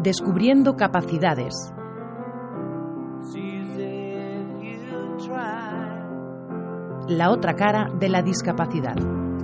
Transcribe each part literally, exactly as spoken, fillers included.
Descubriendo capacidades. La otra cara de la discapacidad.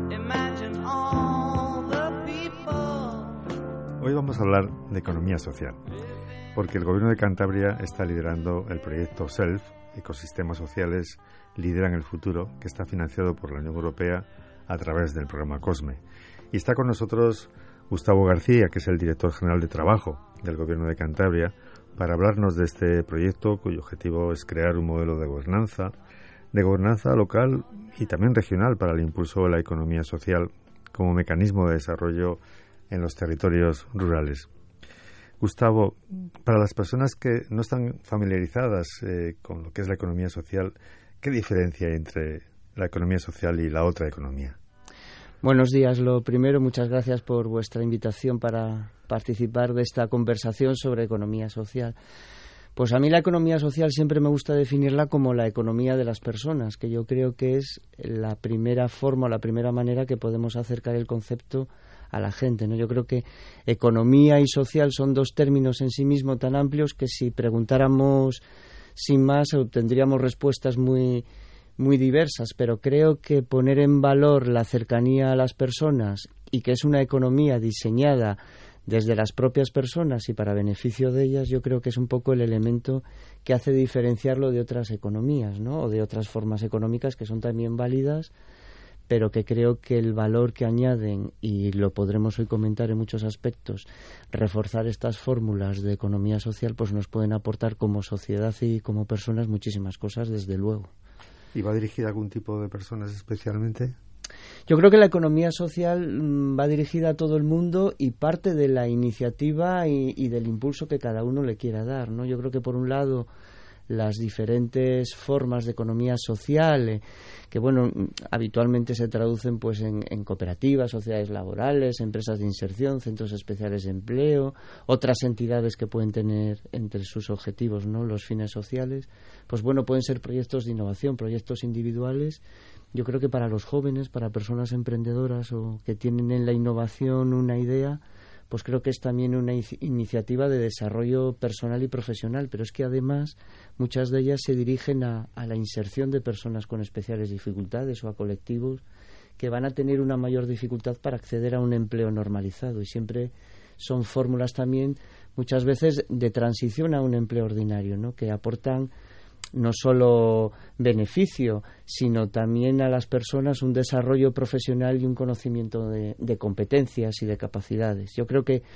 Hoy vamos a hablar de economía social, porque el Gobierno de Cantabria está liderando el proyecto SELF, Ecosistemas Sociales Lideran el Futuro, que está financiado por la Unión Europea a través del programa COSME. Y está con nosotros Gustavo García, que es el director general de Trabajo del Gobierno de Cantabria, para hablarnos de este proyecto, cuyo objetivo es crear un modelo de gobernanza, de gobernanza local y también regional para el impulso de la economía social como mecanismo de desarrollo en los territorios rurales. Gustavo, para las personas que no están familiarizadas eh, con lo que es la economía social, ¿qué diferencia hay entre la economía social y la otra economía? Buenos días. Lo primero, muchas gracias por vuestra invitación para participar de esta conversación sobre economía social. Pues a mí la economía social siempre me gusta definirla como la economía de las personas, que yo creo que es la primera forma, la primera manera que podemos acercar el concepto a la gente, ¿no? Yo creo que economía y social son dos términos en sí mismos tan amplios que si preguntáramos sin más obtendríamos respuestas muy, muy diversas, pero creo que poner en valor la cercanía a las personas y que es una economía diseñada desde las propias personas y para beneficio de ellas, yo creo que es un poco el elemento que hace diferenciarlo de otras economías, ¿no? O de otras formas económicas que son también válidas, pero que creo que el valor que añaden, y lo podremos hoy comentar en muchos aspectos, reforzar estas fórmulas de economía social, pues nos pueden aportar como sociedad y como personas muchísimas cosas, desde luego. ¿Y va dirigida a algún tipo de personas especialmente? Yo creo que la economía social mmm, va dirigida a todo el mundo y parte de la iniciativa y, y del impulso que cada uno le quiera dar, ¿no? Yo creo que por un lado las diferentes formas de economía social eh, que bueno habitualmente se traducen pues en, en cooperativas, sociedades laborales, empresas de inserción, centros especiales de empleo, otras entidades que pueden tener entre sus objetivos, ¿no?, los fines sociales, pues bueno, pueden ser proyectos de innovación, proyectos individuales. Yo creo que para los jóvenes, para personas emprendedoras o que tienen en la innovación una idea, pues creo que es también una iniciativa de desarrollo personal y profesional, pero es que además muchas de ellas se dirigen a, a la inserción de personas con especiales dificultades o a colectivos que van a tener una mayor dificultad para acceder a un empleo normalizado, y siempre son fórmulas también muchas veces de transición a un empleo ordinario, ¿no?, que aportan no solo beneficio, sino también a las personas un desarrollo profesional y un conocimiento de, de competencias y de capacidades. Yo creo que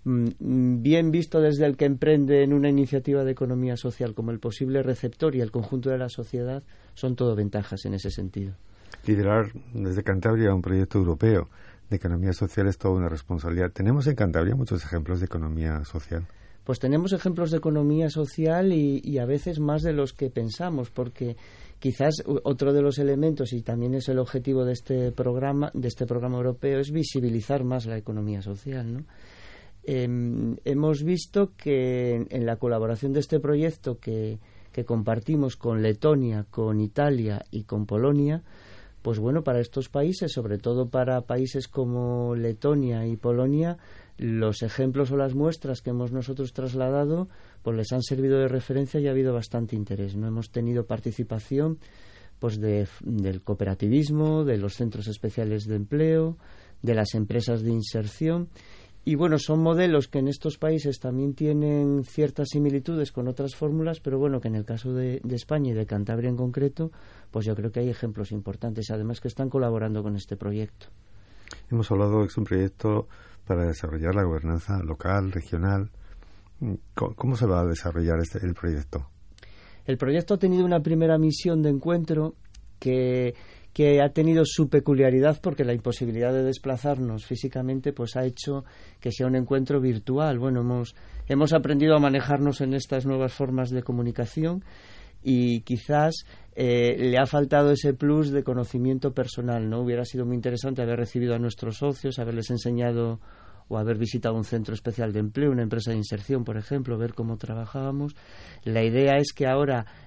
mmm, bien visto desde el que emprende en una iniciativa de economía social como el posible receptor y el conjunto de la sociedad, son todo ventajas en ese sentido. Liderar desde Cantabria un proyecto europeo de economía social es toda una responsabilidad. ¿Tenemos en Cantabria muchos ejemplos de economía social? Pues tenemos ejemplos de economía social y, y a veces más de los que pensamos, porque quizás otro de los elementos, y también es el objetivo de este programa, de este programa europeo, es visibilizar más la economía social, ¿no? Eh, hemos visto que en, en la colaboración de este proyecto que, que compartimos con Letonia, con Italia y con Polonia, pues bueno, para estos países, sobre todo para países como Letonia y Polonia, los ejemplos o las muestras que hemos nosotros trasladado pues les han servido de referencia y ha habido bastante interés, ¿no? Hemos tenido participación pues de, del cooperativismo, de los centros especiales de empleo, de las empresas de inserción, y bueno, son modelos que en estos países también tienen ciertas similitudes con otras fórmulas, pero bueno, que en el caso de, de España y de Cantabria en concreto, pues yo creo que hay ejemplos importantes, además que están colaborando con este proyecto. Hemos hablado de que es un proyecto para desarrollar la gobernanza local, regional. ¿Cómo se va a desarrollar este, el proyecto? El proyecto ha tenido una primera misión de encuentro que, que ha tenido su peculiaridad porque la imposibilidad de desplazarnos físicamente pues ha hecho que sea un encuentro virtual. Bueno, hemos, hemos aprendido a manejarnos en estas nuevas formas de comunicación y quizás eh, le ha faltado ese plus de conocimiento personal, ¿no? Hubiera sido muy interesante haber recibido a nuestros socios, haberles enseñado o haber visitado un centro especial de empleo, una empresa de inserción, por ejemplo, ver cómo trabajábamos. La idea es que ahora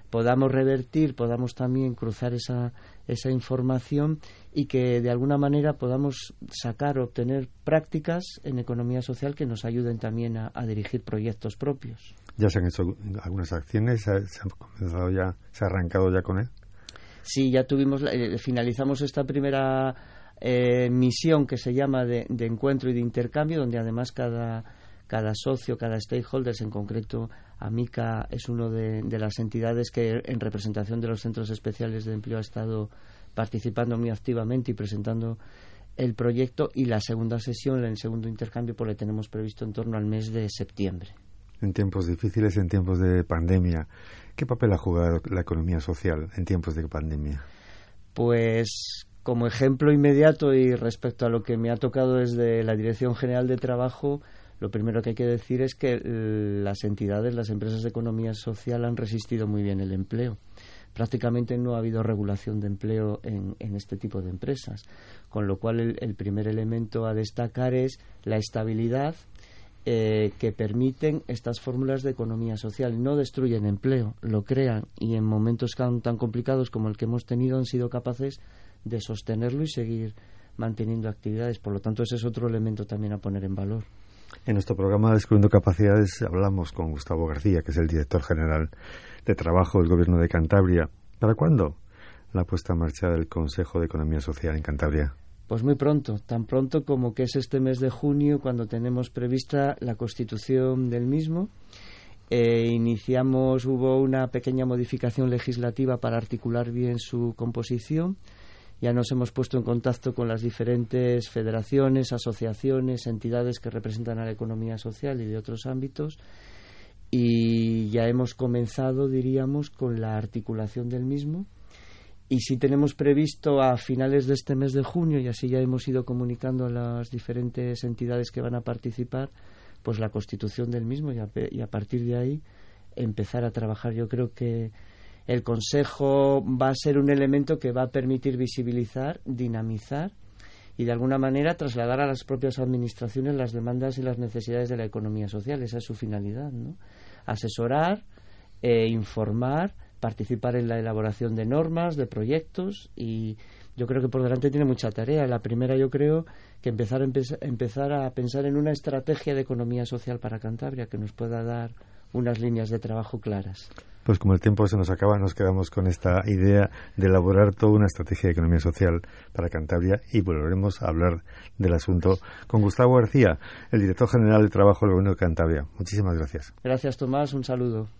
podamos revertir, podamos también cruzar esa, esa información y que de alguna manera podamos sacar o obtener prácticas en economía social que nos ayuden también a, a dirigir proyectos propios. ¿Ya se han hecho algunas acciones? ¿Se ha, se ha comenzado ya, se ha arrancado ya con él? Sí, ya tuvimos, eh, finalizamos esta primera eh, misión que se llama de, de encuentro y de intercambio, donde además cada cada socio, cada stakeholder, en concreto AMICA es una de, de las entidades que en representación de los centros especiales de empleo ha estado participando muy activamente y presentando el proyecto, y la segunda sesión, el segundo intercambio, pues le tenemos previsto en torno al mes de septiembre. En tiempos difíciles, en tiempos de pandemia, ¿qué papel ha jugado la economía social en tiempos de pandemia? Pues como ejemplo inmediato y respecto a lo que me ha tocado desde la Dirección General de Trabajo, lo primero que hay que decir es que las entidades, las empresas de economía social han resistido muy bien el empleo. Prácticamente no ha habido regulación de empleo en, en este tipo de empresas, con lo cual el, el primer elemento a destacar es la estabilidad eh, que permiten estas fórmulas de economía social. No destruyen empleo, lo crean, y en momentos tan, tan complicados como el que hemos tenido han sido capaces de sostenerlo y seguir manteniendo actividades. Por lo tanto, ese es otro elemento también a poner en valor. En nuestro programa Descubriendo Capacidades hablamos con Gustavo García, que es el director general de Trabajo del Gobierno de Cantabria. ¿Para cuándo la puesta en marcha del Consejo de Economía Social en Cantabria? Pues muy pronto, tan pronto como que es este mes de junio, cuando tenemos prevista la constitución del mismo. Eh, iniciamos, hubo una pequeña modificación legislativa para articular bien su composición. Ya nos hemos puesto en contacto con las diferentes federaciones, asociaciones, entidades que representan a la economía social y de otros ámbitos, y ya hemos comenzado, diríamos, con la articulación del mismo. Y sí tenemos previsto a finales de este mes de junio, y así ya hemos ido comunicando a las diferentes entidades que van a participar, pues la constitución del mismo, y a, y a partir de ahí empezar a trabajar. Yo creo que el Consejo va a ser un elemento que va a permitir visibilizar, dinamizar y de alguna manera trasladar a las propias administraciones las demandas y las necesidades de la economía social. Esa es su finalidad, ¿no? Asesorar, eh, informar, participar en la elaboración de normas, de proyectos, y yo creo que por delante tiene mucha tarea. La primera, yo creo que empezar, empe- empezar a pensar en una estrategia de economía social para Cantabria que nos pueda dar unas líneas de trabajo claras. Pues como el tiempo se nos acaba, nos quedamos con esta idea de elaborar toda una estrategia de economía social para Cantabria, y volveremos a hablar del asunto con Gustavo García, el director general de Trabajo del Gobierno de Cantabria. Muchísimas gracias. Gracias, Tomás. Un saludo.